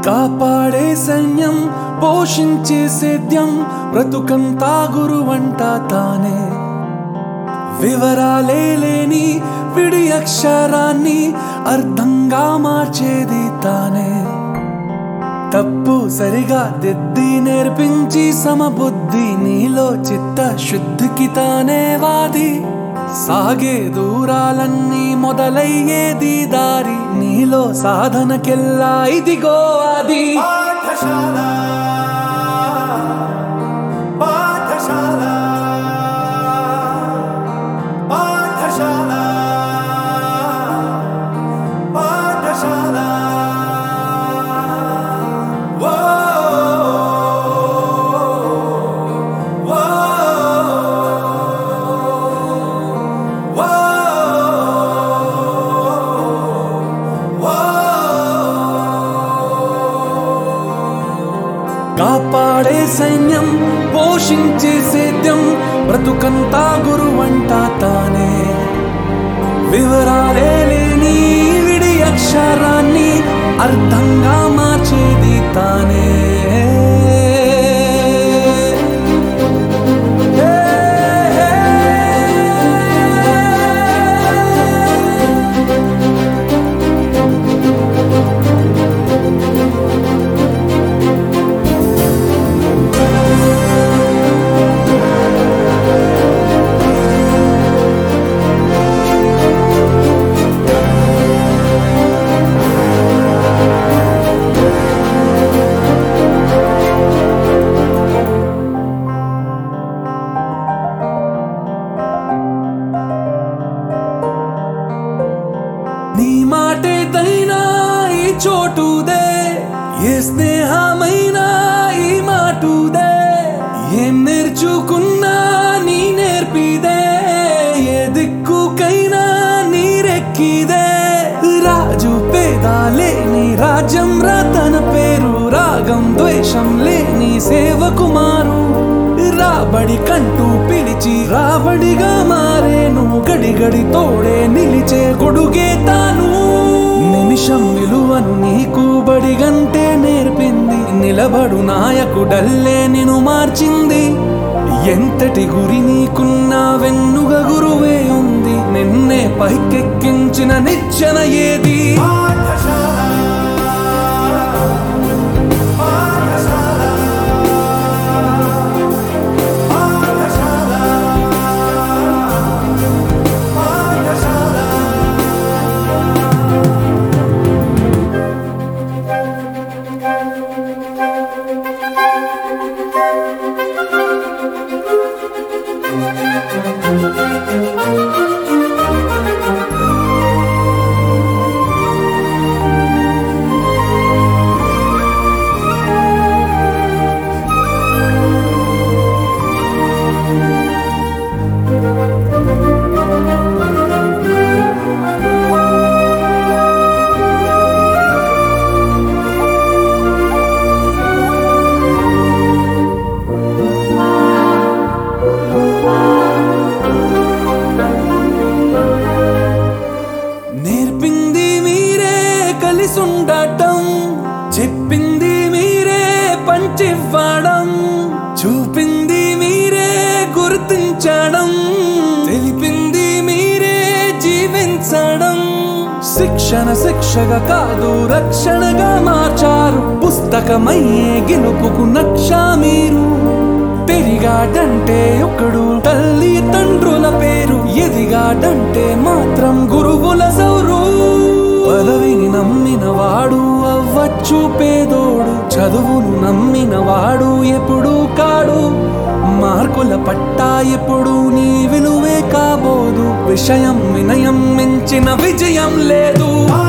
కాపాడే సైన్యం పోషించే సేద్యం బ్రతుకంతా గురువంట తానే వివరాలే లేని విడి అక్షరాన్ని అర్థంగా మార్చేది తానే తప్పు సరిగా దిద్ది నేర్పించి సమబుద్ధి నీలో చిత్త శుద్ధికి తానే వాది సాగే దూరాలన్నీ మొదలయ్యేది దారి నీలో సాధనకెల్లా ఇదిగో అది కాపాడే సైన్యం పోషించే సేద్యం బ్రతుకంతా గురువంట తానే వివరాలే లేని విడి అక్షరాన్ని అర్థంగా మార్చేది తానే నీ మాటేదైనా ఈ చోటుదే ఏ స్నేహమైనా ఈ మాటుదే ఏం నేర్చుకున్నా నీ నేర్పిదే ఏ దిక్కుకైనా నీరెక్కిదే రాజు పేదాలే నీ రాజ్యం తన పేరు రాగం ద్వేషం లేని సేవకుమారు రాబడి కంటూ పిలిచి రాబడిగా మారేను గడి గడి తోడే నిలిచే గొడుగే తాను నిమిషం విలువను నీకు బడిగంటే నేర్పింది నిలబడు నాయకుడల్లే నిన్ను మార్చింది ఎంతటి గురి నీకున్నా వెన్నుగ గురువే ఉంది నిన్నే పైకెక్కించిన నిచ్చెన ఏది నేర్పింది మీరే కలిసుండటం చెప్పింది మీరే పంచివ్వడం చూపింది మీరే గుర్తించడం తెలిపింది మీరే జీవించడం శిక్షణ శిక్షగా కాదు రక్షణగా మార్చారు పుస్తకమయ్యే గెలుపుకు నక్ష మీరు పెరిగాడంటే ఒకడు తల్లి తండ్రుల పేరు ఎదిగాడంటే మాత్రం గురువుల సౌరు పదవిని నమ్మిన వాడు అవ్వచ్చు పేదోడు చదువును నమ్మిన వాడు ఎప్పుడు కాడు మార్కుల పట్టా ఎప్పుడు నీ విలువే కాబోదు విషయం వినయం మించిన విజయం లేదు